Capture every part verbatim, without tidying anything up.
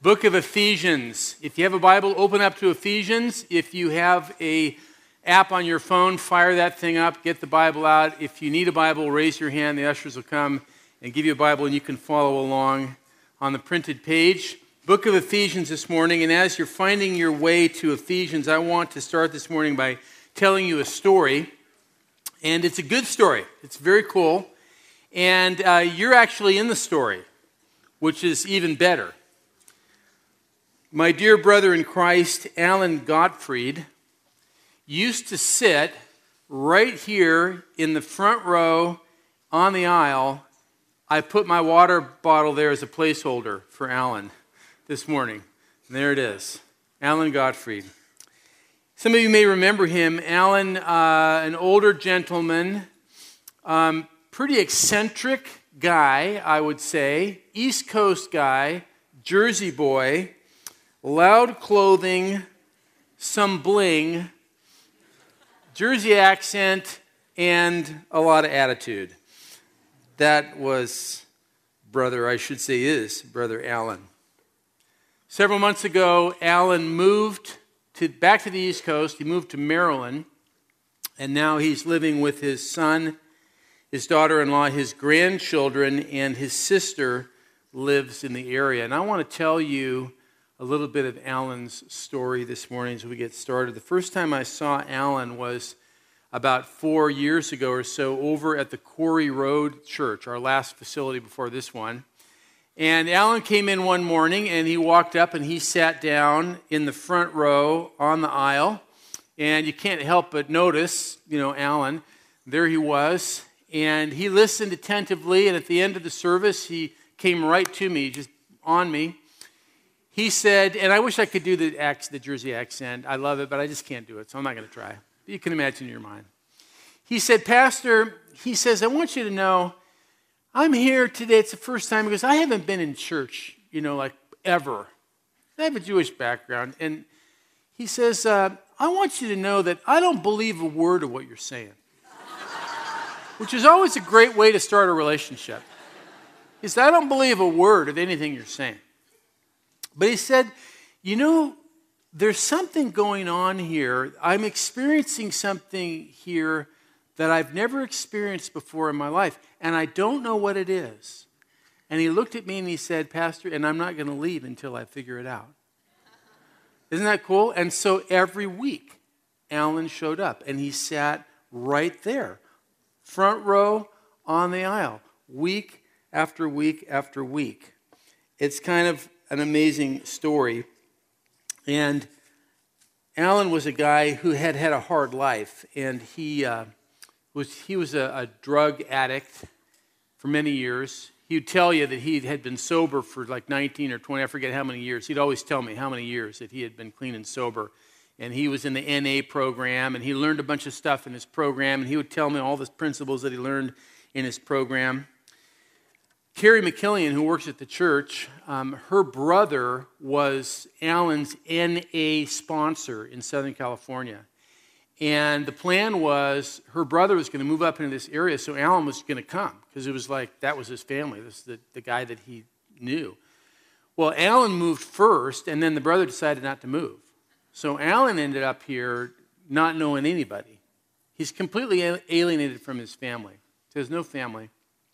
Book of Ephesians. If you have a Bible, open up to Ephesians. If you have a app on your phone, fire that thing up, get the Bible out. If you need a Bible, raise your hand. The ushers will come and give you a Bible, and you can follow along on the printed page. Book of Ephesians this morning, and as you're finding your way to Ephesians, I want to start this morning by telling you a story, and it's a good story. It's very cool, and uh, you're actually in the story, which is even better. My dear brother in Christ, Alan Gottfried, used to sit right here in the front row on the aisle. I put my water bottle there as a placeholder for Alan this morning. And there it is, Alan Gottfried. Some of you may remember him. Alan, uh, an older gentleman, um, pretty eccentric guy, I would say, East Coast guy, Jersey boy, loud clothing, some bling, Jersey accent, and a lot of attitude. That was brother, I should say is brother Alan. Several months ago, Alan moved to back to the East Coast. He moved to Maryland, and now he's living with his son, his daughter-in-law, his grandchildren, and his sister lives in the area. And I want to tell you a little bit of Alan's story this morning as we get started. The first time I saw Alan was about four years ago or so over at the Quarry Road Church, our last facility before this one. And Alan came in one morning and he walked up and he sat down in the front row on the aisle. And you can't help but notice, you know, Alan, there he was. And he listened attentively, and at the end of the service, he came right to me, just on me. He said, and I wish I could do the, accent, the Jersey accent. I love it, but I just can't do it, so I'm not going to try. You can imagine in your mind. He said, Pastor, he says, I want you to know, I'm here today. It's the first time because I haven't been in church, you know, like ever. I have a Jewish background. And he says, uh, I want you to know that I don't believe a word of what you're saying. Which is always a great way to start a relationship. He said, I don't believe a word of anything you're saying. But he said, you know, there's something going on here. I'm experiencing something here that I've never experienced before in my life, and I don't know what it is. And he looked at me and he said, Pastor, and I'm not going to leave until I figure it out. Isn't that cool? And so every week, Alan showed up, and he sat right there, front row on the aisle, week after week after week. It's kind of an amazing story. And Alan was a guy who had had a hard life, and he uh, was he was a, a drug addict for many years. He would tell you that he had been sober for like nineteen or twenty, I forget how many years. He'd always tell me how many years that he had been clean and sober. And he was in the N A program, and he learned a bunch of stuff in his program, and he would tell me all the principles that he learned in his program. Carrie McKillian, who works at the church, um, her brother was Alan's N A sponsor in Southern California. And the plan was her brother was going to move up into this area, so Alan was going to come, because it was like that was his family. This is the, the guy that he knew. Well, Alan moved first, and then the brother decided not to move. So Alan ended up here not knowing anybody. He's completely alienated from his family. He has no family.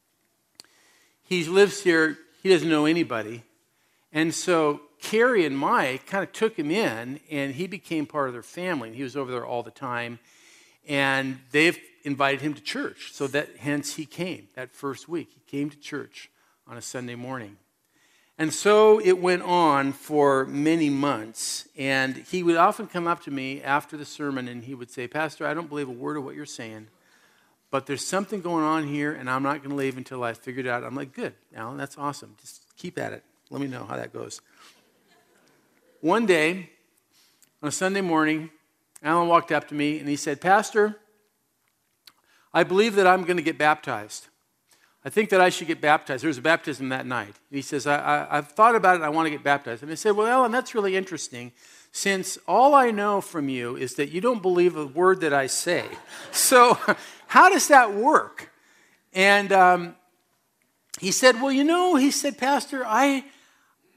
He lives here, he doesn't know anybody. And so Carrie and Mike kind of took him in, and he became part of their family. And he was over there all the time. And they've invited him to church. So that hence he came that first week. He came to church on a Sunday morning. And so it went on for many months. And he would often come up to me after the sermon, and he would say, Pastor, I don't believe a word of what you're saying. But there's something going on here, and I'm not going to leave until I figure it out. I'm like, good, Alan, that's awesome. Just keep at it. Let me know how that goes. One day, on a Sunday morning, Alan walked up to me, and he said, Pastor, I believe that I'm going to get baptized. I think that I should get baptized. There was a baptism that night. And he says, I, I, I've thought about it, and I want to get baptized. And I said, well, Alan, that's really interesting, since all I know from you is that you don't believe a word that I say. So how does that work? And um, he said, well, you know, he said, Pastor, I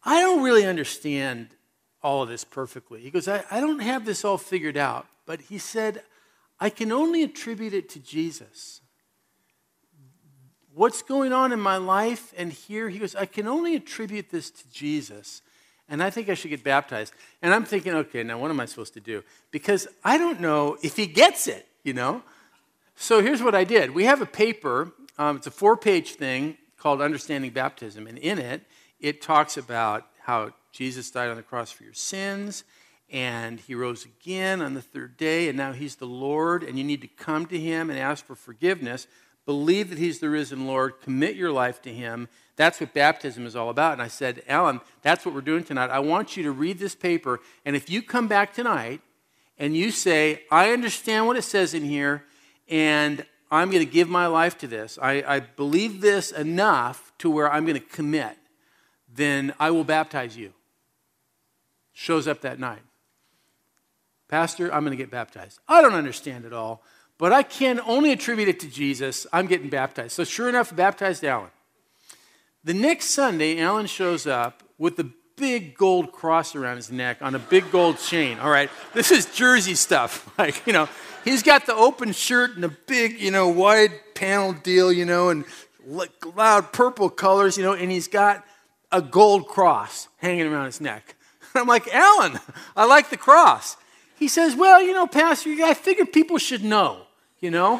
I don't really understand all of this perfectly. He goes, I, I don't have this all figured out. But he said, I can only attribute it to Jesus. What's going on in my life and here, he goes, I can only attribute this to Jesus. And I think I should get baptized. And I'm thinking, okay, now what am I supposed to do? Because I don't know if he gets it, you know? So here's what I did. We have a paper. Um, it's a four-page thing called Understanding Baptism. And in it, it talks about how Jesus died on the cross for your sins, and he rose again on the third day, and now he's the Lord, and you need to come to him and ask for forgiveness. Believe that he's the risen Lord. Commit your life to him. That's what baptism is all about. And I said, Alan, that's what we're doing tonight. I want you to read this paper, and if you come back tonight and you say, I understand what it says in here, and I'm going to give my life to this. I, I believe this enough to where I'm going to commit. Then I will baptize you. Shows up that night. Pastor, I'm going to get baptized. I don't understand it all, but I can only attribute it to Jesus. I'm getting baptized. So sure enough, baptized Alan. The next Sunday, Alan shows up with the big gold cross around his neck on a big gold chain. All right, this is Jersey stuff. Like, you know, he's got the open shirt and a big, you know, wide panel deal, you know, and loud purple colors, you know, and he's got a gold cross hanging around his neck. And I'm like, Alan, I like the cross. He says, well, you know, Pastor, I figured people should know, you know.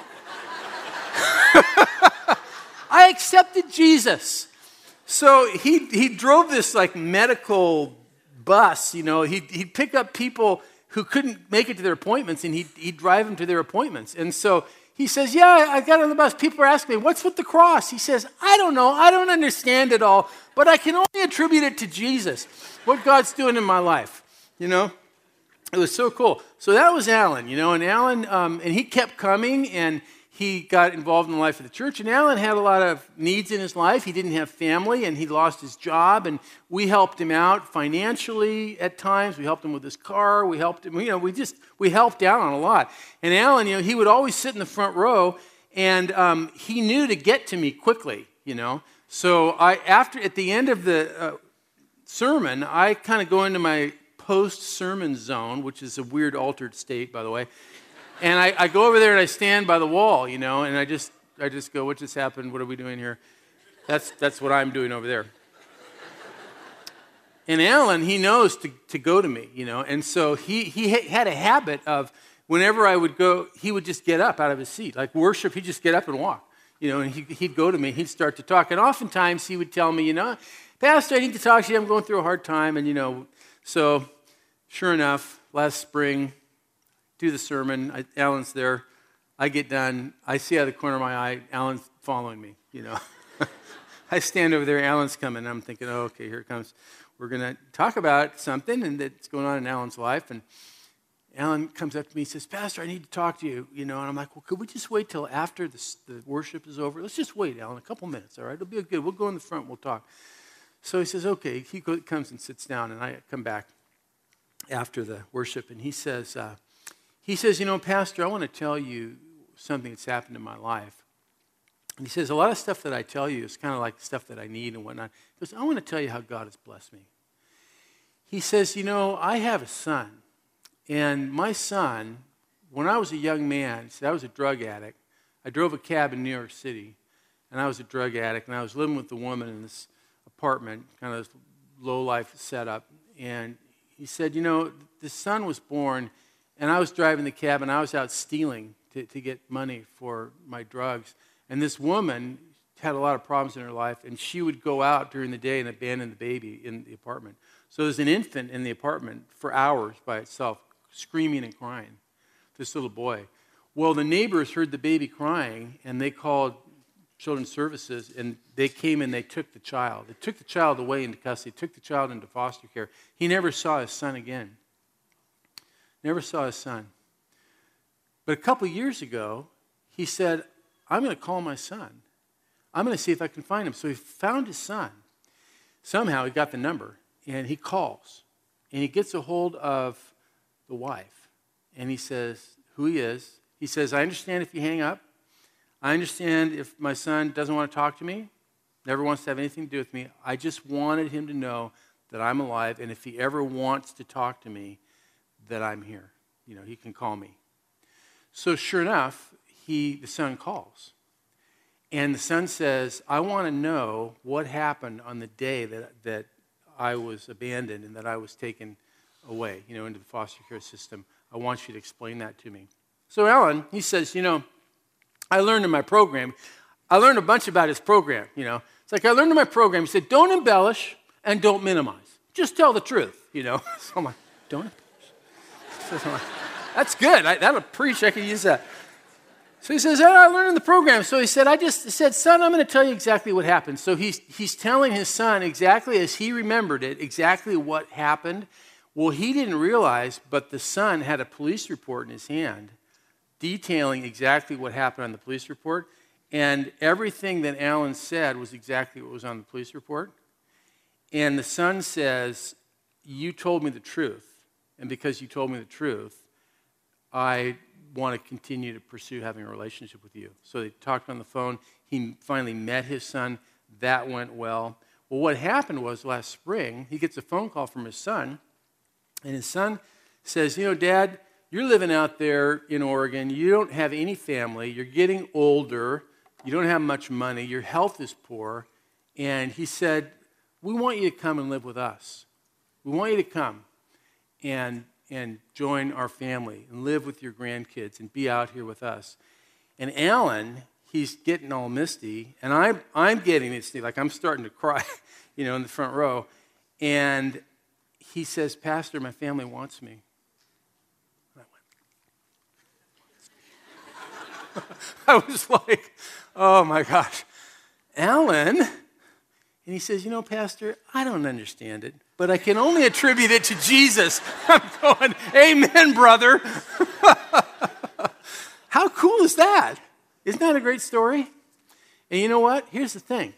I accepted Jesus. So he he drove this like medical bus, you know. He'd, he'd pick up people who couldn't make it to their appointments, and he'd, he'd drive them to their appointments. And so he says, yeah, I got on the bus. People are asking me, what's with the cross? He says, I don't know. I don't understand it all, but I can only attribute it to Jesus, what God's doing in my life, you know. It was so cool. So that was Alan, you know, and Alan, um, and he kept coming, and he got involved in the life of the church. And Alan had a lot of needs in his life. He didn't have family, and he lost his job, and we helped him out financially at times. We helped him with his car. We helped him, you know, we just, we helped Alan a lot. And Alan, you know, he would always sit in the front row, and um, he knew to get to me quickly, you know. So I, after, at the end of the uh, sermon, I kind of go into my post-sermon zone, which is a weird altered state, by the way. And I, I go over there and I stand by the wall, you know, and I just I just go, what just happened? What are we doing here? That's that's what I'm doing over there. And Alan, he knows to, to go to me, you know, and so he, he had a habit of whenever I would go, he would just get up out of his seat. Like worship, he'd just get up and walk, you know, and he, he'd go to me, he'd start to talk. And oftentimes he would tell me, you know, Pastor, I need to talk to you. I'm going through a hard time. And, you know, so sure enough, last spring, do the sermon. I, Alan's there. I get done. I see out of the corner of my eye, Alan's following me, you know. I stand over there. Alan's coming. I'm thinking, oh, okay, here it comes. We're going to talk about something and that's going on in Alan's life. And Alan comes up to me and says, Pastor, I need to talk to you, you know. And I'm like, well, could we just wait till after the, the worship is over? Let's just wait, Alan, a couple minutes, all right? It'll be good. We'll go in the front. We'll talk. So he says, okay. He go, comes and sits down, and I come back after the worship, and he says, uh, he says, you know, Pastor, I want to tell you something that's happened in my life. And he says, a lot of stuff that I tell you is kind of like stuff that I need and whatnot. He goes, I want to tell you how God has blessed me. He says, you know, I have a son. And my son, when I was a young man, see, I was a drug addict. I drove a cab in New York City, and I was a drug addict, and I was living with the woman in this apartment, kind of this low-life setup. And he said, you know, the son was born, and I was driving the cab, and I was out stealing to, to get money for my drugs. And this woman had a lot of problems in her life, and she would go out during the day and abandon the baby in the apartment. So there's an infant in the apartment for hours by itself, screaming and crying, this little boy. Well, the neighbors heard the baby crying, and they called Children's Services, and they came and they took the child. They took the child away into custody, took the child into foster care. He never saw his son again. Never saw his son. But a couple years ago, he said, I'm going to call my son. I'm going to see if I can find him. So he found his son. Somehow he got the number, and he calls. And he gets a hold of the wife. And he says who he is. He says, I understand if you hang up. I understand if my son doesn't want to talk to me, never wants to have anything to do with me. I just wanted him to know that I'm alive, and if he ever wants to talk to me, that I'm here. You know, he can call me. So sure enough, he, the son calls. And the son says, I want to know what happened on the day that, that I was abandoned and that I was taken away, you know, into the foster care system. I want you to explain that to me. So Alan, he says, you know, I learned in my program, I learned a bunch about his program, you know. It's like I learned in my program, he said, don't embellish and don't minimize. Just tell the truth, you know. So I'm like, don't embellish. So I'm like, that's good. I, that'll preach. I could use that. So he says, oh, I learned in the program. So he said, I just said, son, I'm going to tell you exactly what happened. So he's, he's telling his son exactly as he remembered it, exactly what happened. Well, he didn't realize, but the son had a police report in his hand detailing exactly what happened on the police report. And everything that Alan said was exactly what was on the police report. And the son says, you told me the truth. And because you told me the truth, I want to continue to pursue having a relationship with you. So they talked on the phone. He finally met his son. That went well. Well, what happened was last spring, he gets a phone call from his son. And his son says, you know, Dad, you're living out there in Oregon. You don't have any family. You're getting older. You don't have much money. Your health is poor. And he said, we want you to come and live with us. We want you to come and, and join our family and live with your grandkids and be out here with us. And Alan, he's getting all misty. And I'm, I'm getting misty, like I'm starting to cry, you know, in the front row. And he says, Pastor, my family wants me. And I went, I was like, oh my gosh. Alan, and he says, you know, Pastor, I don't understand it, but I can only attribute it to Jesus. I'm going, amen, brother. How cool is that? Isn't that a great story? And you know what? Here's the thing.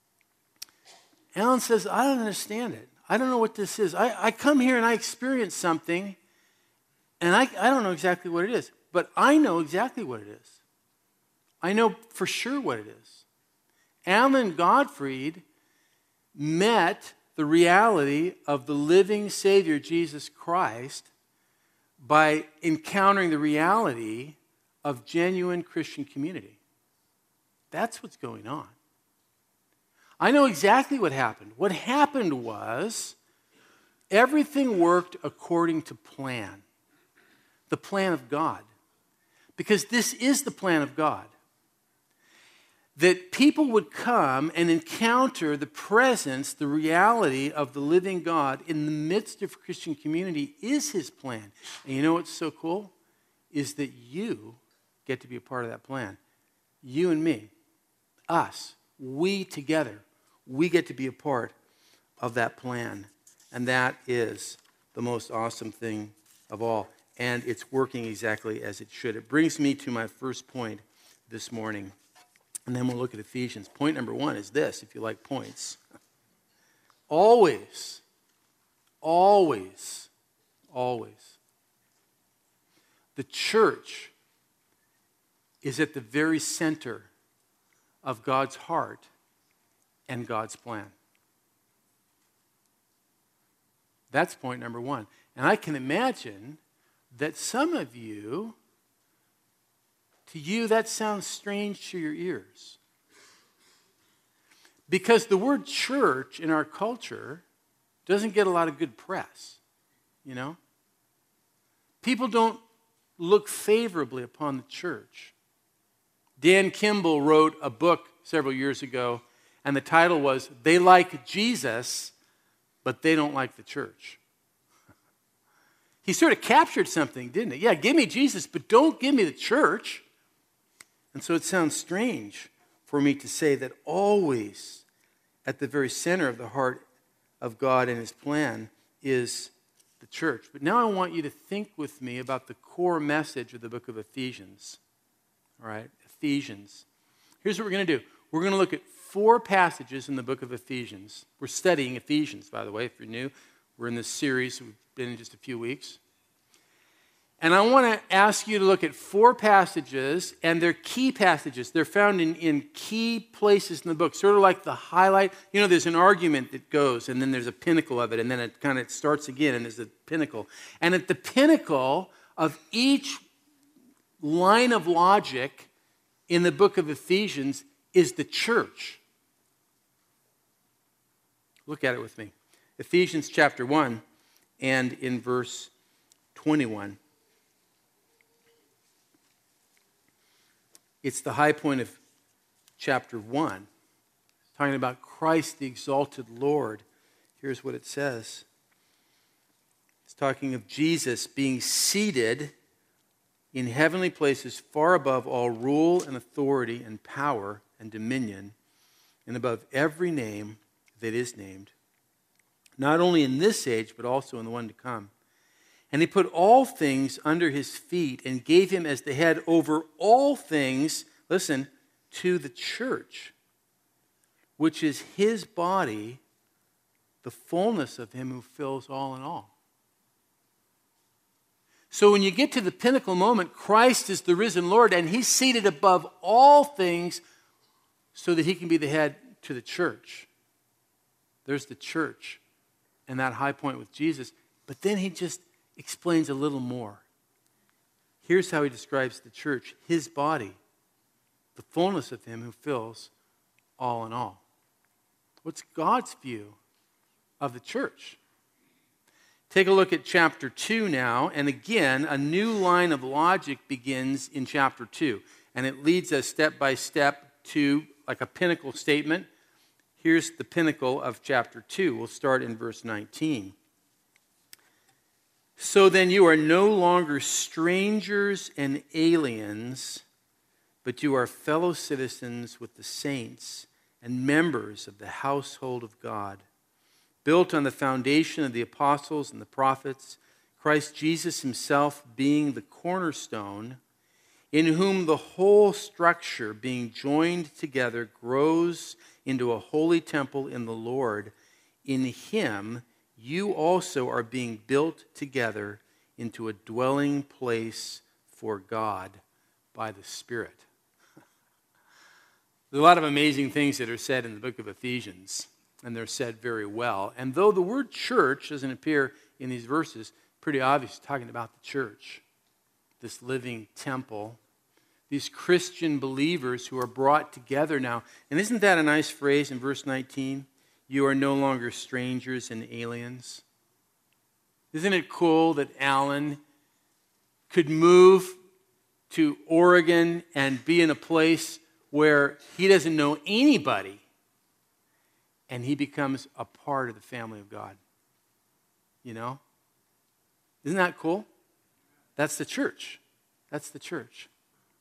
Alan says, I don't understand it. I don't know what this is. I, I come here and I experience something, and I, I don't know exactly what it is, but I know exactly what it is. I know for sure what it is. Alan Gottfried met the reality of the living Savior, Jesus Christ, by encountering the reality of genuine Christian community. That's what's going on. I know exactly what happened. What happened was everything worked according to plan, the plan of God. Because this is the plan of God. That people would come and encounter the presence, the reality of the living God in the midst of Christian community is his plan. And you know what's so cool? Is that you get to be a part of that plan. You and me, us, we together, we get to be a part of that plan. And that is the most awesome thing of all. And it's working exactly as it should. It brings me to my first point this morning. And then we'll look at Ephesians. Point number one is this, if you like points. Always, always, always, the church is at the very center of God's heart and God's plan. That's point number one. And I can imagine that some of you, to you, that sounds strange to your ears. Because the word church in our culture doesn't get a lot of good press, you know? People don't look favorably upon the church. Dan Kimball wrote a book several years ago, and the title was, They Like Jesus, but They Don't Like the Church. He sort of captured something, didn't he? Yeah, give me Jesus, but don't give me the church. And so it sounds strange for me to say that always at the very center of the heart of God and his plan is the church. But now I want you to think with me about the core message of the book of Ephesians. All right, Ephesians. Here's what we're going to do. We're going to look at four passages in the book of Ephesians. We're studying Ephesians, by the way, if you're new. We're in this series. We've been in just a few weeks. And I want to ask you to look at four passages, and they're key passages. They're found in, in key places in the book, sort of like the highlight. You know, there's an argument that goes, and then there's a pinnacle of it, and then it kind of starts again, and there's a pinnacle. And at the pinnacle of each line of logic in the book of Ephesians is the church. Look at it with me. Ephesians chapter one, and in verse twenty-one. It's the high point of chapter one. It's talking about Christ, the exalted Lord. Here's what it says. It's talking of Jesus being seated in heavenly places far above all rule and authority and power and dominion, and above every name that is named, not only in this age, but also in the one to come. And he put all things under his feet and gave him as the head over all things, listen, to the church, which is his body, the fullness of him who fills all in all. So when you get to the pinnacle moment, Christ is the risen Lord, and he's seated above all things so that he can be the head to the church. There's the church and that high point with Jesus. But then he just explains a little more. Here's how he describes the church: his body, the fullness of him who fills all in all. What's God's view of the church? Take a look at chapter two now, and again, a new line of logic begins in chapter two, and it leads us step by step to like a pinnacle statement. Here's the pinnacle of chapter two. We'll start in verse nineteen. So then you are no longer strangers and aliens, but you are fellow citizens with the saints and members of the household of God, built on the foundation of the apostles and the prophets, Christ Jesus himself being the cornerstone, in whom the whole structure, being joined together, grows into a holy temple in the Lord. In him you also are being built together into a dwelling place for God by the Spirit. There's a lot of amazing things that are said in the book of Ephesians, and they're said very well. And though the word church doesn't appear in these verses, pretty obvious, talking about the church, this living temple, these Christian believers who are brought together now. And isn't that a nice phrase in verse nineteen? You are no longer strangers and aliens. Isn't it cool that Alan could move to Oregon and be in a place where he doesn't know anybody, and he becomes a part of the family of God? You know? Isn't that cool? That's the church. That's the church.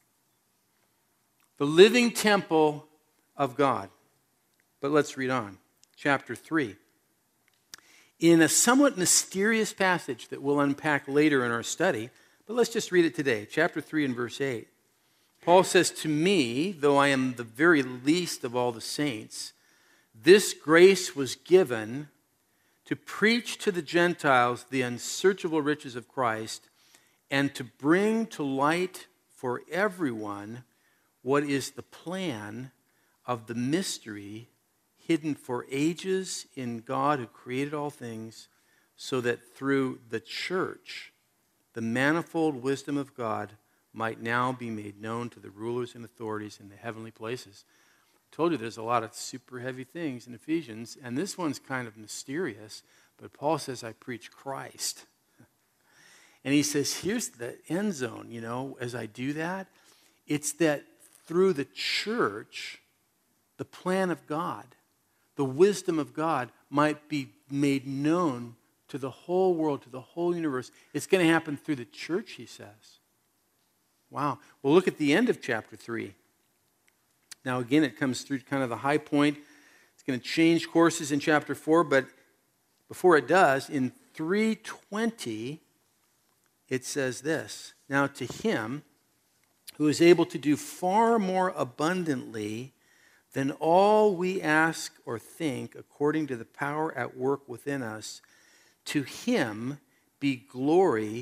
The living temple of God. But let's read on. Chapter three. In a somewhat mysterious passage that we'll unpack later in our study, but let's just read it today. Chapter three and verse eight. Paul says, to me, though I am the very least of all the saints, this grace was given to preach to the Gentiles the unsearchable riches of Christ, and to bring to light for everyone what is the plan of the mystery hidden for ages in God who created all things, so that through the church, the manifold wisdom of God might now be made known to the rulers and authorities in the heavenly places. I told you there's a lot of super heavy things in Ephesians, and this one's kind of mysterious, but Paul says, I preach Christ. And he says, here's the end zone, you know, as I do that, it's that through the church, the plan of God, the wisdom of God might be made known to the whole world, to the whole universe. It's going to happen through the church, he says. Wow. Well, look at the end of chapter three. Now, again, it comes through kind of the high point. It's going to change courses in chapter four, but before it does, in three twenty, it says this. Now, to him who is able to do far more abundantly than all we ask or think, according to the power at work within us, to him be glory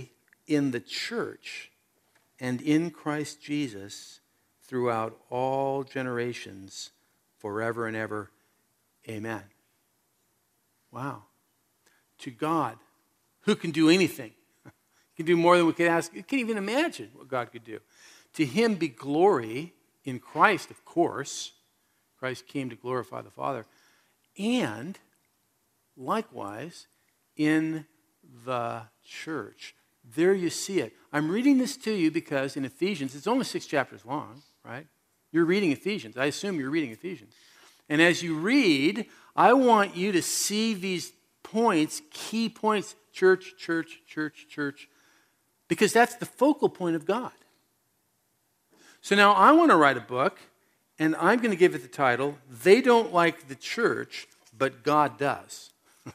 in the church and in Christ Jesus throughout all generations, forever and ever. Amen. Wow. To God, who can do anything, can do more than we could ask, you can't even imagine what God could do. To him be glory in Christ, of course. Christ came to glorify the Father. And likewise in the church. There you see it. I'm reading this to you because in Ephesians, it's only six chapters long, right? You're reading Ephesians. I assume you're reading Ephesians. And as you read, I want you to see these points, key points, church, church, church, church, because that's the focal point of God. So now I want to write a book, and I'm going to give it the title, They Don't Like the Church, But God Does.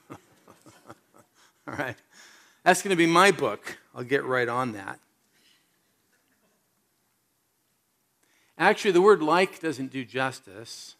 All right. That's going to be my book. I'll get right on that. Actually, the word like doesn't do justice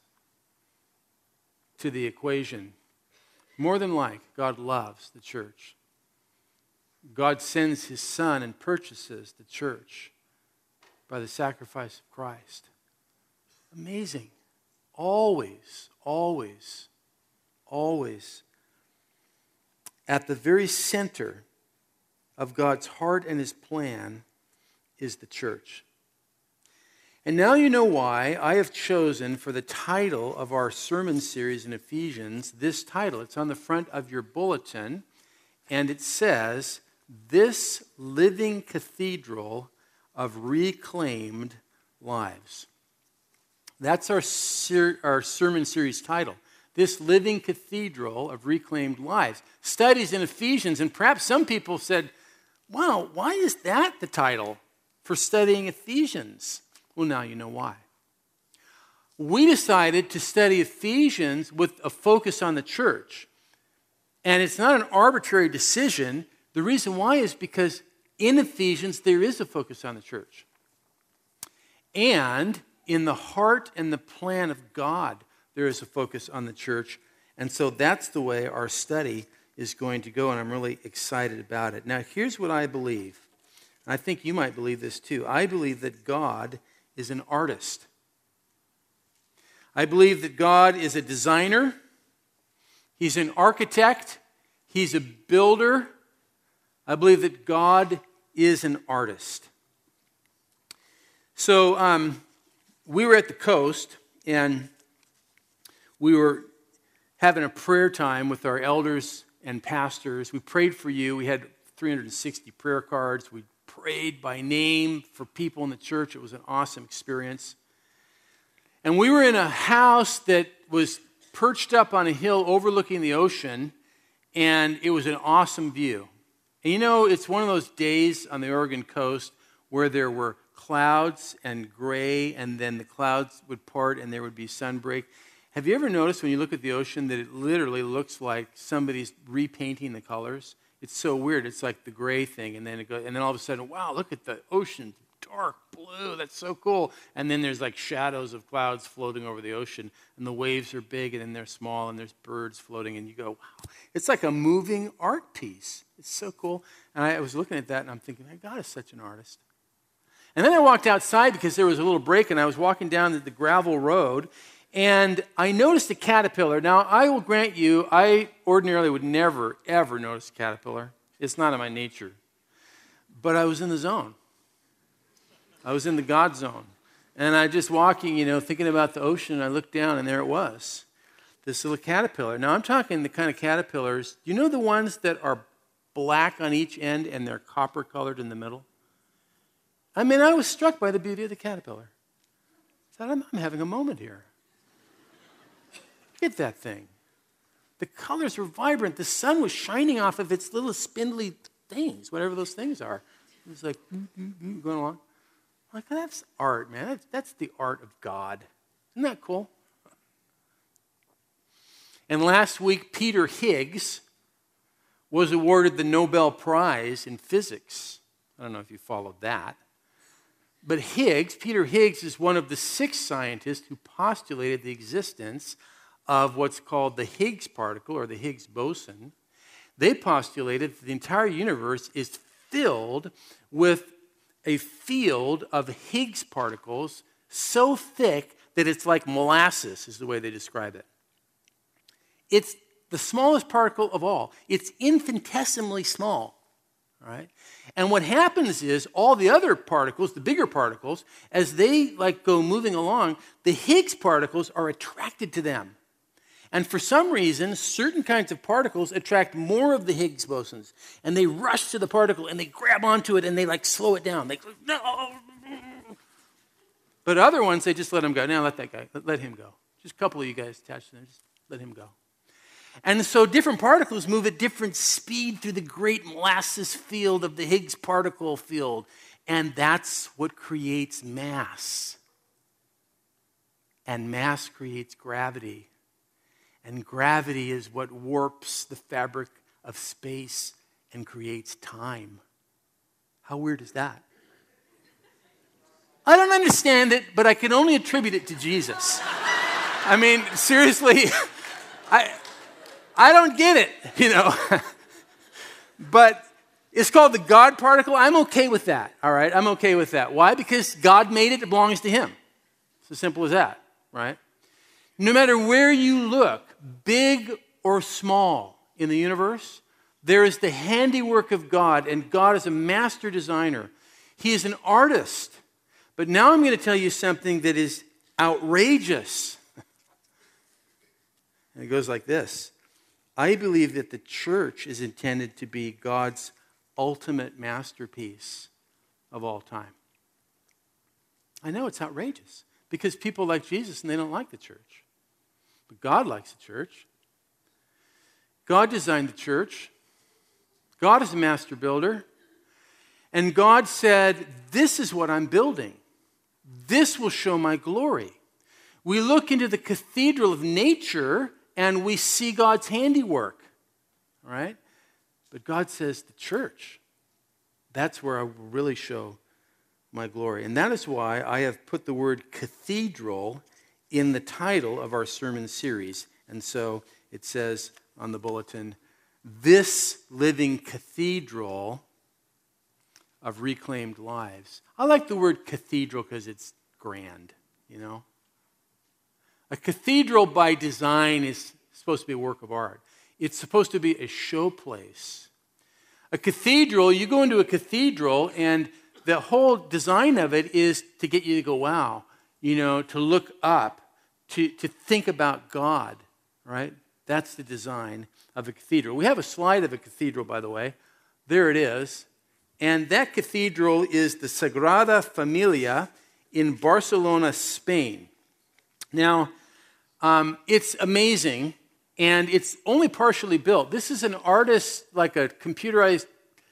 to the equation. More than like, God loves the church. God sends his Son and purchases the church by the sacrifice of Christ. Amazing. Always, always, always at the very center of God's heart and his plan is the church. And now you know why I have chosen for the title of our sermon series in Ephesians this title. It's on the front of your bulletin, and it says, This Living Cathedral of Reclaimed Lives. That's our, ser- our sermon series title. This Living Cathedral of Reclaimed Lives. Studies in Ephesians, and perhaps some people said, wow, why is that the title for studying Ephesians? Well, now you know why. We decided to study Ephesians with a focus on the church. And it's not an arbitrary decision. The reason why is because in Ephesians, there is a focus on the church. And in the heart and the plan of God, there is a focus on the church. And so that's the way our study is going to go, and I'm really excited about it. Now, here's what I believe. And I think you might believe this too. I believe that God is an artist. I believe that God is a designer. He's an architect. He's a builder. I believe that God is an artist. So um, we were at the coast, and we were having a prayer time with our elders and pastors. We prayed for you. We had three hundred sixty prayer cards. We prayed by name for people in the church. It was an awesome experience. And we were in a house that was perched up on a hill overlooking the ocean, and it was an awesome view. And you know, it's one of those days on the Oregon coast where there were clouds and gray, and then the clouds would part and there would be sunbreak. Have you ever noticed when you look at the ocean that it literally looks like somebody's repainting the colors? It's so weird. It's like the gray thing, and then it goes, and then all of a sudden, wow, look at the ocean, dark blue. That's so cool. And then there's like shadows of clouds floating over the ocean, and the waves are big, and then they're small, and there's birds floating, and you go, wow, it's like a moving art piece. It's so cool. And I was looking at that, and I'm thinking, my God is such an artist. And then I walked outside because there was a little break, and I was walking down the gravel road, and I noticed a caterpillar. Now, I will grant you, I ordinarily would never, ever notice a caterpillar. It's not in my nature. But I was in the zone. I was in the God zone. And I just walking, you know, thinking about the ocean, and I looked down, and there it was, this little caterpillar. Now, I'm talking the kind of caterpillars, you know the ones that are black on each end and they're copper colored in the middle? I mean, I was struck by the beauty of the caterpillar. I thought, I'm, I'm having a moment here. Look at that thing. The colors were vibrant. The sun was shining off of its little spindly things, whatever those things are. It was like going along. I'm like, that's art, man. That's, that's the art of God. Isn't that cool? And last week, Peter Higgs was awarded the Nobel Prize in physics. I don't know if you followed that. But Higgs, Peter Higgs, is one of the six scientists who postulated the existence of what's called the Higgs particle or the Higgs boson. They postulated that the entire universe is filled with a field of Higgs particles so thick that it's like molasses, is the way they describe it. It's the smallest particle of all. It's infinitesimally small. Right? And what happens is all the other particles, the bigger particles, as they like go moving along, the Higgs particles are attracted to them. And for some reason, certain kinds of particles attract more of the Higgs bosons. And they rush to the particle and they grab onto it and they like slow it down. They go, no. But other ones, they just let him go. Now let that guy, let, let him go. Just a couple of you guys attached to them, just let him go. And so different particles move at different speed through the great molasses field of the Higgs particle field. And that's what creates mass. And mass creates gravity. And gravity is what warps the fabric of space and creates time. How weird is that? I don't understand it, but I can only attribute it to Jesus. I mean, seriously, I... I don't get it, you know. But it's called the God particle. I'm okay with that, all right? I'm okay with that. Why? Because God made it. It belongs to him. It's as simple as that, right? No matter where you look, big or small in the universe, there is the handiwork of God, and God is a master designer. He is an artist. But now I'm going to tell you something that is outrageous. And it goes like this. I believe that the church is intended to be God's ultimate masterpiece of all time. I know it's outrageous because people like Jesus and they don't like the church. But God likes the church. God designed the church. God is a master builder. And God said, this is what I'm building. This will show my glory. We look into the cathedral of nature and we see God's handiwork, all right? But God says the church, that's where I will really show my glory. And that is why I have put the word cathedral in the title of our sermon series. And so it says on the bulletin, this living cathedral of reclaimed lives. I like the word cathedral because it's grand, you know? A cathedral by design is supposed to be a work of art. It's supposed to be a showplace. A cathedral, you go into a cathedral and the whole design of it is to get you to go, wow, you know, to look up, to, to think about God, right? That's the design of a cathedral. We have a slide of a cathedral, by the way. There it is. And that cathedral is the Sagrada Familia in Barcelona, Spain. Now, um, it's amazing, and it's only partially built. This is an artist, like a computerized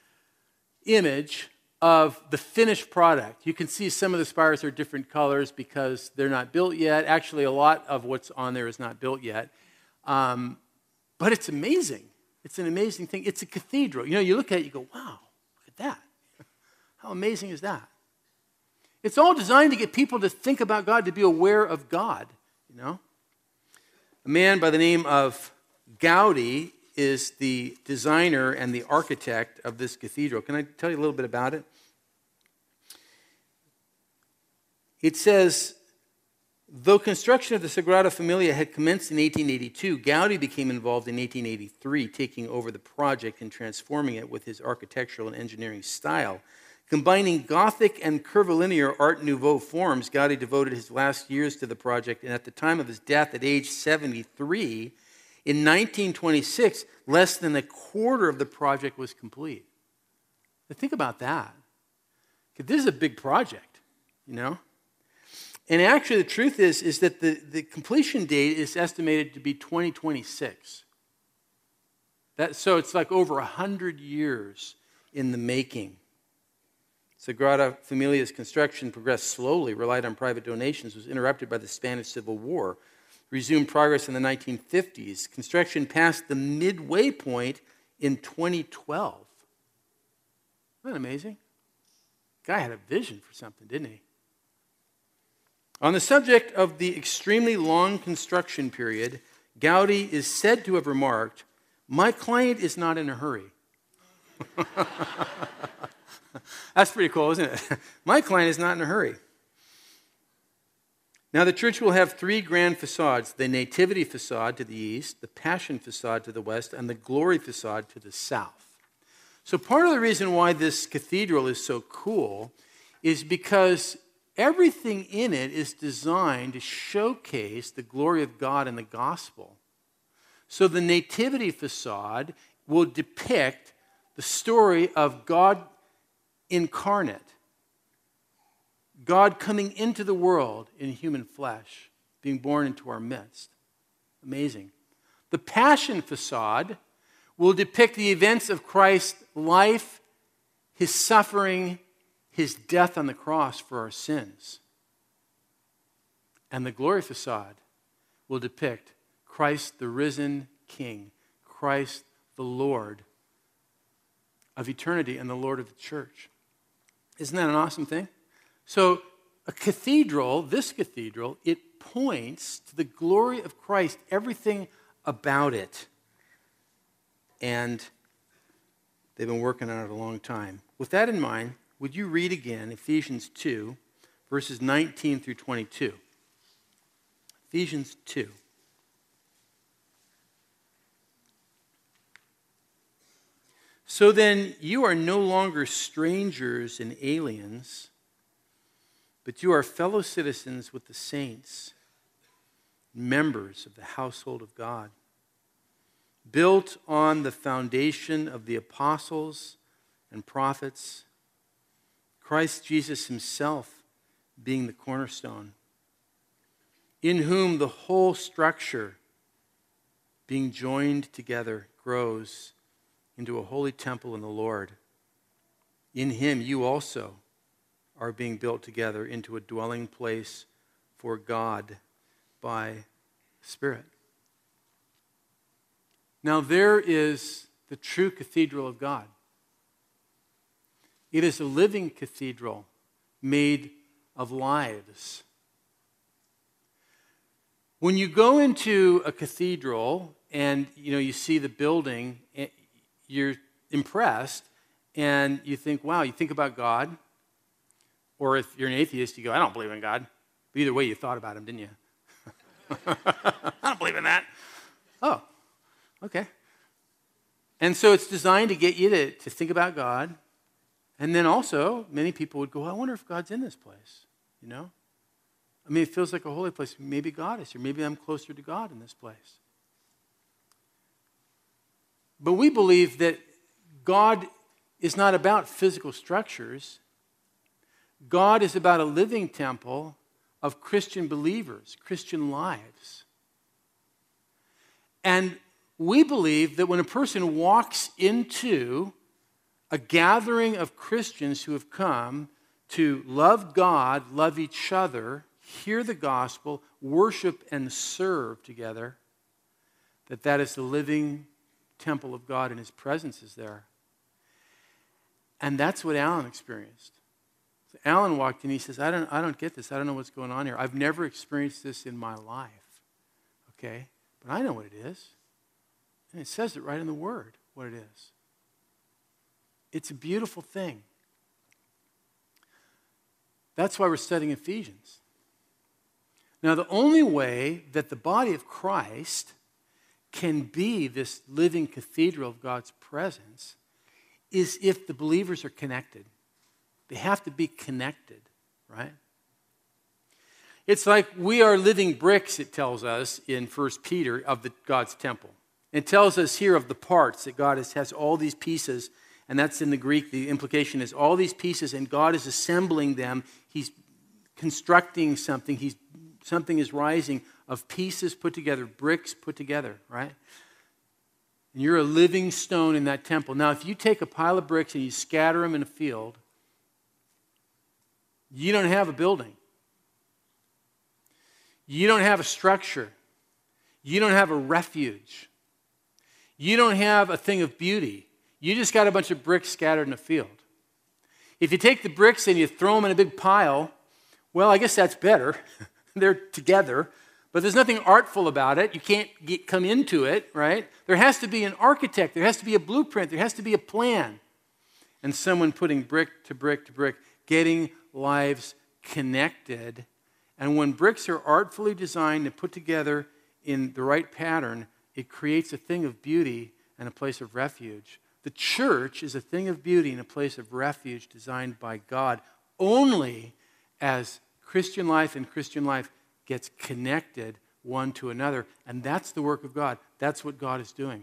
image of the finished product. You can see some of the spires are different colors because they're not built yet. Actually, a lot of what's on there is not built yet. Um, but it's amazing. It's an amazing thing. It's a cathedral. You know, you look at it, you go, wow, look at that. How amazing is that? It's all designed to get people to think about God, to be aware of God, you know. A man by the name of Gaudi is the designer and the architect of this cathedral. Can I tell you a little bit about it? It says, though construction of the Sagrada Familia had commenced in eighteen eighty-two, Gaudi became involved in eighteen eighty-three, taking over the project and transforming it with his architectural and engineering style. Combining Gothic and curvilinear Art Nouveau forms, Gaudi devoted his last years to the project, and at the time of his death at age seventy-three, in nineteen twenty-six, less than a quarter of the project was complete. Now think about that. This is a big project, you know? And actually the truth is, is that the, the completion date is estimated to be twenty twenty-six. That, so it's like over one hundred years in the making. Sagrada Familia's construction progressed slowly, relied on private donations, was interrupted by the Spanish Civil War, resumed progress in the nineteen fifties. Construction passed the midway point in twenty twelve. Isn't that amazing? Guy had a vision for something, didn't he? On the subject of the extremely long construction period, Gaudi is said to have remarked, "My client is not in a hurry." That's pretty cool, isn't it? My client is not in a hurry. Now, the church will have three grand facades: the nativity facade to the east, the passion facade to the west, and the glory facade to the south. So part of the reason why this cathedral is so cool is because everything in it is designed to showcase the glory of God in the gospel. So the nativity facade will depict the story of God incarnate, God coming into the world in human flesh, being born into our midst. Amazing. The passion facade will depict the events of Christ's life, his suffering, his death on the cross for our sins. And the glory facade will depict Christ, the risen King, Christ, the Lord of eternity and the Lord of the church. Isn't that an awesome thing? So a cathedral, this cathedral, it points to the glory of Christ, everything about it. And they've been working on it a long time. With that in mind, would you read again Ephesians two, verses nineteen through twenty-two? Ephesians two. So then, you are no longer strangers and aliens, but you are fellow citizens with the saints, members of the household of God, built on the foundation of the apostles and prophets, Christ Jesus himself being the cornerstone, in whom the whole structure, being joined together, grows into a holy temple in the Lord. In him you also are being built together into a dwelling place for God by the Spirit. Now there is the true cathedral of God. It is a living cathedral made of lives. When you go into a cathedral and you know you see the building, you're impressed and you think, wow, you think about God. Or if you're an atheist, you go, I don't believe in God. But either way, you thought about him, didn't you? I don't believe in that. Oh, okay. And so it's designed to get you to, to think about God. And then also, many people would go, I wonder if God's in this place, you know? I mean, it feels like a holy place. Maybe God is here. Maybe I'm closer to God in this place. But we believe that God is not about physical structures. God is about a living temple of Christian believers, Christian lives. And we believe that when a person walks into a gathering of Christians who have come to love God, love each other, hear the gospel, worship and serve together, that that is the living temple of God and his presence is there. And that's what Alan experienced. So Alan walked in, he says, I don't, I don't get this. I don't know what's going on here. I've never experienced this in my life. Okay? But I know what it is. And it says it right in the Word, what it is. It's a beautiful thing. That's why we're studying Ephesians. Now, the only way that the body of Christ can be this living cathedral of God's presence is if the believers are connected. They have to be connected, right? It's like we are living bricks, it tells us in First Peter, of the, God's temple. It tells us here of the parts that God has, has all these pieces, and that's in the Greek. The implication is all these pieces, and God is assembling them. He's constructing something. He's, something is rising of pieces put together, bricks put together, right? And you're a living stone in that temple. Now, if you take a pile of bricks and you scatter them in a field, you don't have a building. You don't have a structure. You don't have a refuge. You don't have a thing of beauty. You just got a bunch of bricks scattered in a field. If you take the bricks and you throw them in a big pile, well, I guess that's better. They're together. But there's nothing artful about it. You can't get, come into it, right? There has to be an architect. There has to be a blueprint. There has to be a plan. and someone putting brick to brick to brick, getting lives connected. And when bricks are artfully designed and put together in the right pattern, it creates a thing of beauty and a place of refuge. The church is a thing of beauty and a place of refuge designed by God only as Christian life and Christian life gets connected one to another. And that's the work of God. That's what God is doing.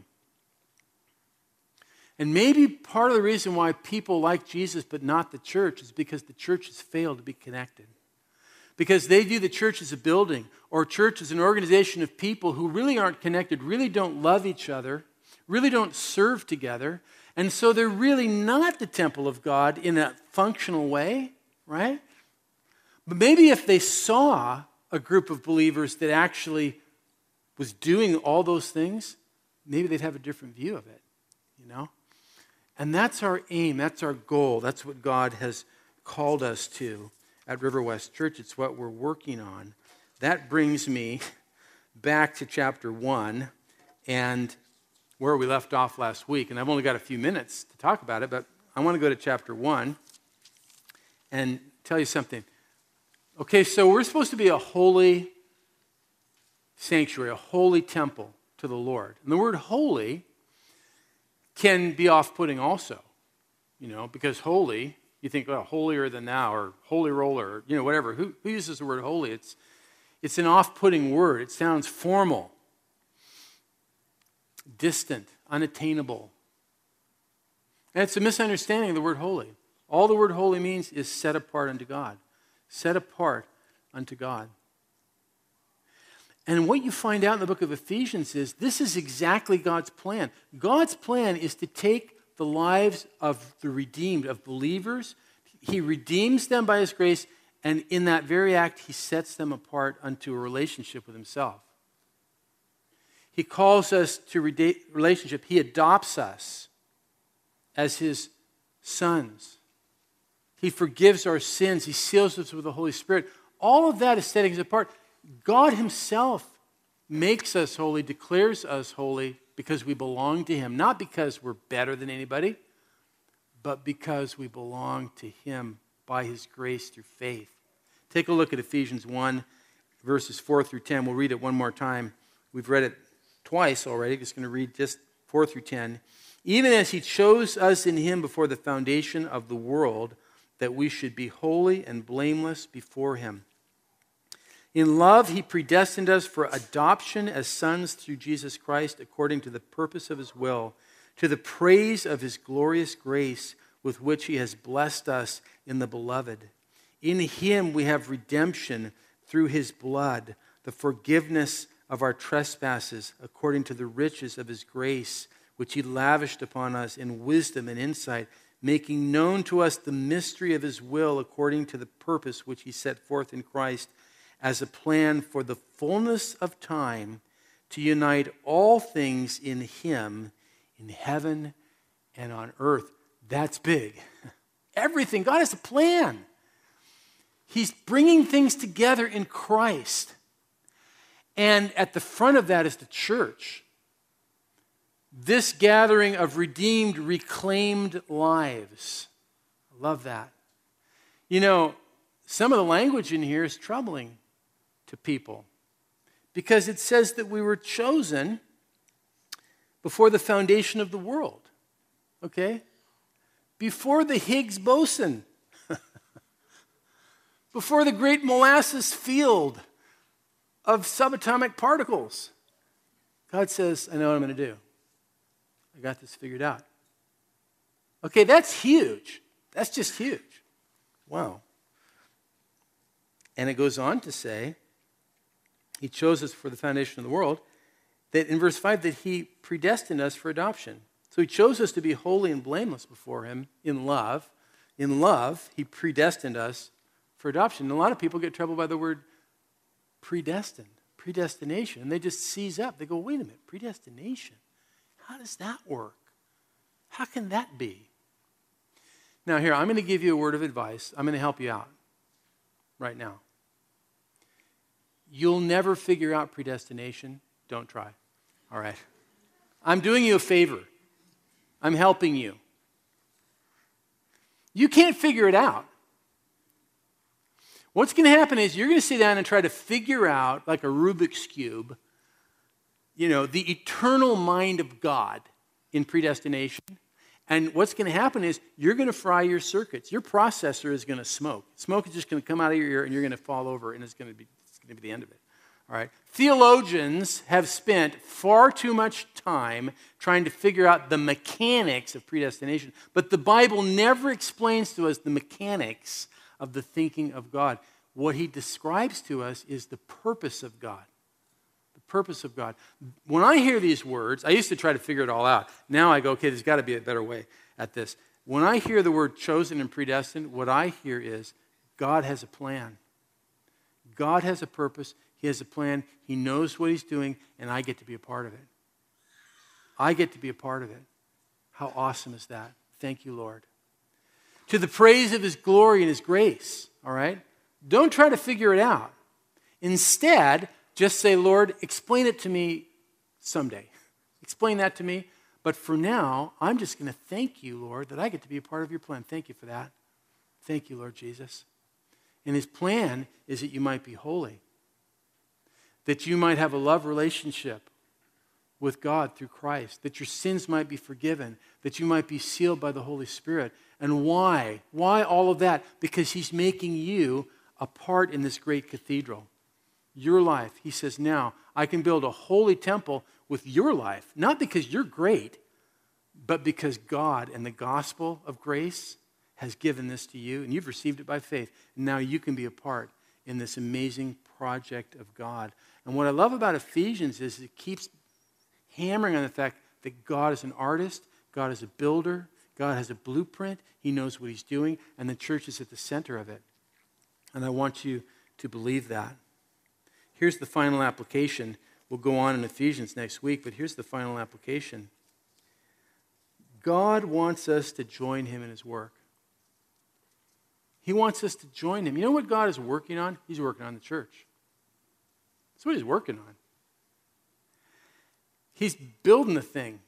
And maybe part of the reason why people like Jesus but not the church is because the church has failed to be connected. Because they view the church as a building or church as an organization of people who really aren't connected, really don't love each other, really don't serve together. And so they're really not the temple of God in a functional way, right? But maybe if they saw a group of believers that actually was doing all those things, maybe they'd have a different view of it, you know? And that's our aim, that's our goal, that's what God has called us to at River West Church. It's what we're working on. That brings me back to chapter one and where we left off last week. And I've only got a few minutes to talk about it, but I want to go to chapter one and tell you something. Okay, so we're supposed to be a holy sanctuary, a holy temple to the Lord. And the word holy can be off-putting also, you know, because holy, you think, well, holier than thou, or holy roller, or, you know, whatever. Who, who uses the word holy? It's, it's an off-putting word. It sounds formal, distant, unattainable. And it's a misunderstanding of the word holy. All the word holy means is set apart unto God. Set apart unto God. And what you find out in the book of Ephesians is this is exactly God's plan. God's plan is to take the lives of the redeemed, of believers. He redeems them by his grace, and in that very act, he sets them apart unto a relationship with himself. He calls us to reda- relationship. He adopts us as his sons. He forgives our sins. He seals us with the Holy Spirit. All of that is setting us apart. God himself makes us holy, declares us holy because we belong to him. Not because we're better than anybody, but because we belong to him by his grace through faith. Take a look at Ephesians one, verses four through ten. We'll read it one more time. We've read it twice already. Just going to read just four through ten. Even as he chose us in him before the foundation of the world, that we should be holy and blameless before him. In love, he predestined us for adoption as sons through Jesus Christ, according to the purpose of his will, to the praise of his glorious grace with which he has blessed us in the beloved. In him we have redemption through his blood, the forgiveness of our trespasses, according to the riches of his grace, which he lavished upon us in wisdom and insight, making known to us the mystery of his will, according to the purpose which he set forth in Christ, as a plan for the fullness of time to unite all things in him, in heaven and on earth. That's big. Everything. God has a plan. He's bringing things together in Christ. And at the front of that is the church. This gathering of redeemed, reclaimed lives. I love that. You know, some of the language in here is troubling to people because it says that we were chosen before the foundation of the world. Okay? Before the Higgs boson. Before the great molasses field of subatomic particles. God says, I know what I'm going to do. I got this figured out. Okay, that's huge. That's just huge. Wow. And it goes on to say, he chose us for the foundation of the world, that in verse five, that he predestined us for adoption. So he chose us to be holy and blameless before him in love. In love, he predestined us for adoption. And a lot of people get troubled by the word predestined, predestination, and they just seize up. They go, wait a minute, predestination? How does that work? How can that be? Now here, I'm going to give you a word of advice. I'm going to help you out right now. You'll never figure out predestination. Don't try. All right. I'm doing you a favor. I'm helping you. You can't figure it out. What's going to happen is you're going to sit down and try to figure out, like a Rubik's Cube, you know, the eternal mind of God in predestination. And what's going to happen is you're going to fry your circuits. Your processor is going to smoke. Smoke is just going to come out of your ear and you're going to fall over and it's going to be, it's going to be the end of it. All right. Theologians have spent far too much time trying to figure out the mechanics of predestination, but the Bible never explains to us the mechanics of the thinking of God. What he describes to us is the purpose of God. The purpose of God. When I hear these words, I used to try to figure it all out. Now I go, okay, there's got to be a better way at this. When I hear the word chosen and predestined, what I hear is God has a plan. God has a purpose. He has a plan. He knows what he's doing, and I get to be a part of it. I get to be a part of it. How awesome is that? Thank you, Lord. To the praise of his glory and his grace, all right? Don't try to figure it out. Instead, just say, Lord, explain it to me someday. Explain that to me. But for now, I'm just going to thank you, Lord, that I get to be a part of your plan. Thank you for that. Thank you, Lord Jesus. And his plan is that you might be holy, that you might have a love relationship with God through Christ, that your sins might be forgiven, that you might be sealed by the Holy Spirit. And why? Why all of that? Because he's making you a part in this great cathedral. Your life. He says, now I can build a holy temple with your life, not because you're great, but because God and the gospel of grace has given this to you, and you've received it by faith. And now you can be a part in this amazing project of God. And what I love about Ephesians is it keeps hammering on the fact that God is an artist, God is a builder, God has a blueprint, he knows what he's doing, and the church is at the center of it. And I want you to believe that. Here's the final application. We'll go on in Ephesians next week, but here's the final application. God wants us to join him in his work. He wants us to join him. You know what God is working on? He's working on the church. That's what he's working on. He's building the thing.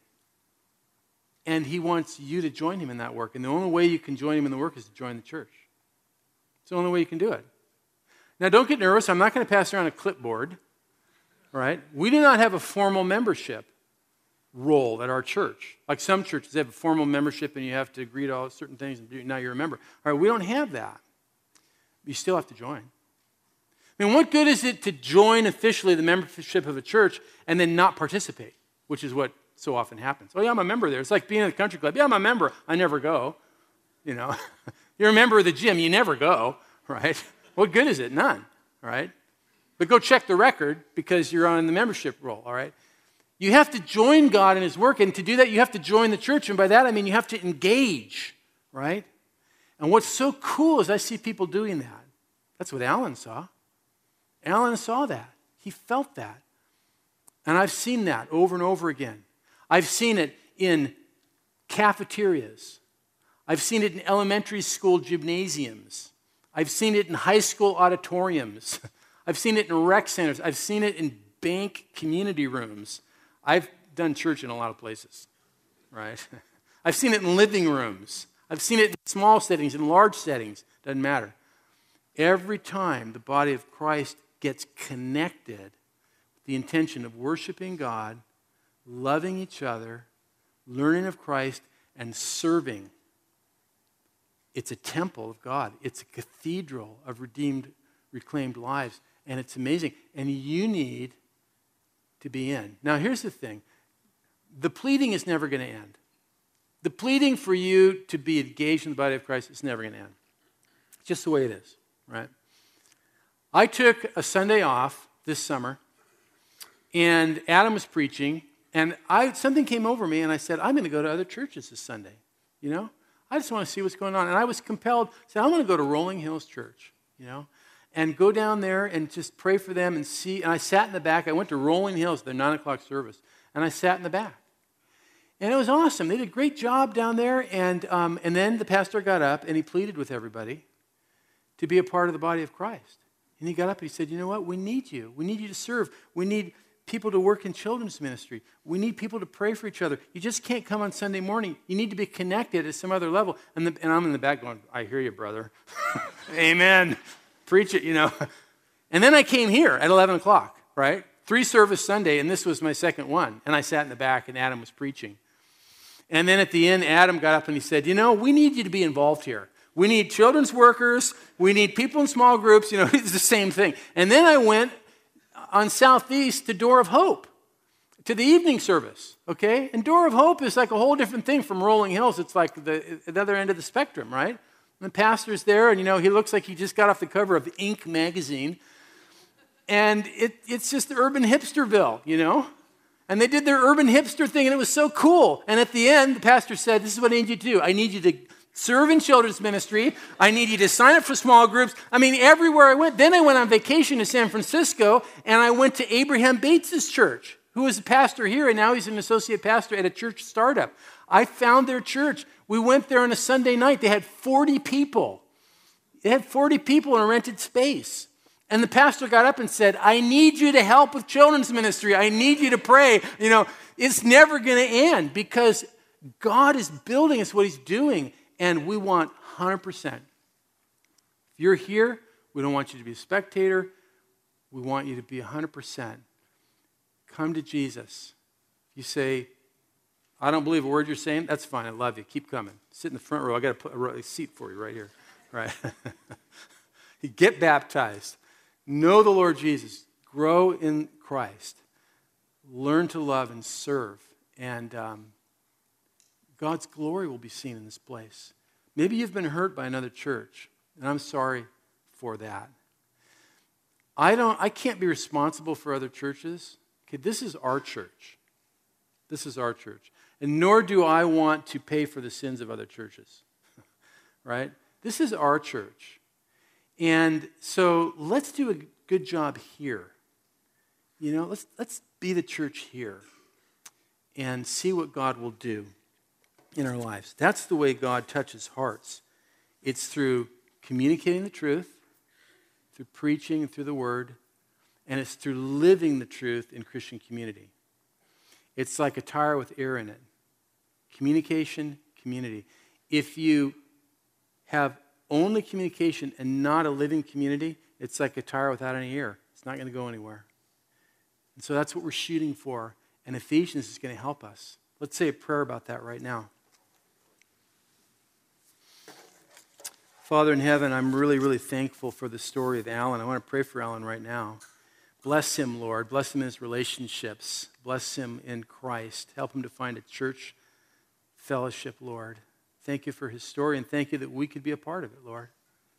And he wants you to join him in that work. And the only way you can join him in the work is to join the church. It's the only way you can do it. Now, don't get nervous. I'm not going to pass around a clipboard. All right? We do not have a formal membership role at our church. Like some churches, they have a formal membership and you have to agree to all certain things and now you're a member. All right, we don't have that. You still have to join. I mean, what good is it to join officially the membership of a church and then not participate, which is what so often happens. Oh, yeah, I'm a member there. It's like being in the country club. Yeah, I'm a member. I never go. You know, you're a member of the gym. You never go, right? What good is it? None, right? But go check the record because you're on the membership roll, all right? You have to join God in his work, and to do that, you have to join the church, and by that, I mean you have to engage, right? And what's so cool is I see people doing that. That's what Alan saw. Alan saw that. He felt that. And I've seen that over and over again. I've seen it in cafeterias. I've seen it in elementary school gymnasiums. I've seen it in high school auditoriums. I've seen it in rec centers. I've seen it in bank community rooms. I've done church in a lot of places, right? I've seen it in living rooms. I've seen it in small settings, in large settings. Doesn't matter. Every time the body of Christ gets connected with the intention of worshiping God, loving each other, learning of Christ, and serving, it's a temple of God. It's a cathedral of redeemed, reclaimed lives. And it's amazing. And you need to be in. Now, here's the thing. The pleading is never going to end. The pleading for you to be engaged in the body of Christ is never going to end. It's just the way it is, right? I took a Sunday off this summer, and Adam was preaching, and I something came over me, and I said, I'm going to go to other churches this Sunday, you know? I just want to see what's going on. And I was compelled, said, I want to go to Rolling Hills Church, you know? And go down there and just pray for them and see. And I sat in the back. I went to Rolling Hills, their nine o'clock service, and I sat in the back. And it was awesome. They did a great job down there. And, um, and then the pastor got up, and he pleaded with everybody to be a part of the body of Christ. And he got up and he said, you know what? We need you. We need you to serve. We need people to work in children's ministry. We need people to pray for each other. You just can't come on Sunday morning. You need to be connected at some other level. And, the, and I'm in the back going, I hear you, brother. Amen. Preach it, you know. And then I came here at eleven o'clock, right? Three service Sunday, and this was my second one. And I sat in the back, and Adam was preaching. And then at the end, Adam got up and he said, you know, we need you to be involved here. We need children's workers. We need people in small groups. You know, it's the same thing. And then I went on Southeast to Door of Hope, to the evening service, okay? And Door of Hope is like a whole different thing from Rolling Hills. It's like the, the other end of the spectrum, right? And the pastor's there, and, you know, he looks like he just got off the cover of Inc magazine. And it, it's just urban hipsterville, you know? And they did their urban hipster thing, and it was so cool. And at the end, the pastor said, this is what I need you to do. I need you to serve in children's ministry. I need you to sign up for small groups. I mean, everywhere I went. Then I went on vacation to San Francisco, and I went to Abraham Bates' church, who was a pastor here, and now he's an associate pastor at a church startup. I found their church. We went there on a Sunday night. They had forty people. They had forty people in a rented space. And the pastor got up and said, I need you to help with children's ministry. I need you to pray. You know, it's never going to end because God is building us what he's doing, and we want one hundred percent. If you're here, we don't want you to be a spectator. We want you to be one hundred percent. Come to Jesus. If you say, I don't believe a word you're saying, that's fine. I love you. Keep coming. Sit in the front row. I got to put a seat for you right here. Right? Get baptized. Know the Lord Jesus. Grow in Christ. Learn to love and serve. And um, God's glory will be seen in this place. Maybe you've been hurt by another church, and I'm sorry for that. I don't. I can't be responsible for other churches. Okay, this is our church. This is our church. And nor do I want to pay for the sins of other churches. Right? This is our church. And so let's do a good job here. You know, let's let's be the church here and see what God will do in our lives. That's the way God touches hearts. It's through communicating the truth, through preaching and through the word, and it's through living the truth in Christian community. It's like a tire with air in it. Communication, community. If you have only communication and not a living community, it's like a tire without any air. It's not going to go anywhere. And so that's what we're shooting for. And Ephesians is going to help us. Let's say a prayer about that right now. Father in heaven, I'm really, really thankful for the story of Alan. I want to pray for Alan right now. Bless him, Lord. Bless him in his relationships. Bless him in Christ. Help him to find a church fellowship, Lord. Thank you for his story, and thank you that we could be a part of it, Lord.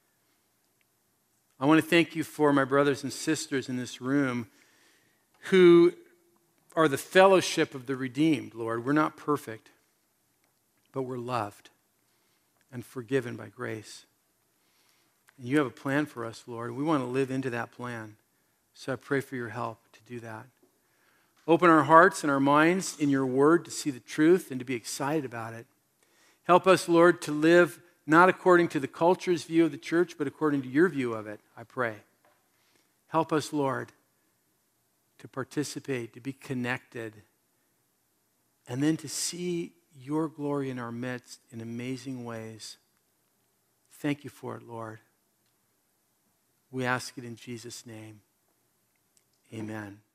I want to thank you for my brothers and sisters in this room who are the fellowship of the redeemed, Lord. We're not perfect, but we're loved and forgiven by grace. And you have a plan for us, Lord. We want to live into that plan. So I pray for your help to do that. Open our hearts and our minds in your word to see the truth and to be excited about it. Help us, Lord, to live not according to the culture's view of the church, but according to your view of it, I pray. Help us, Lord, to participate, to be connected, and then to see your glory in our midst in amazing ways. Thank you for it, Lord. We ask it in Jesus' name. Amen.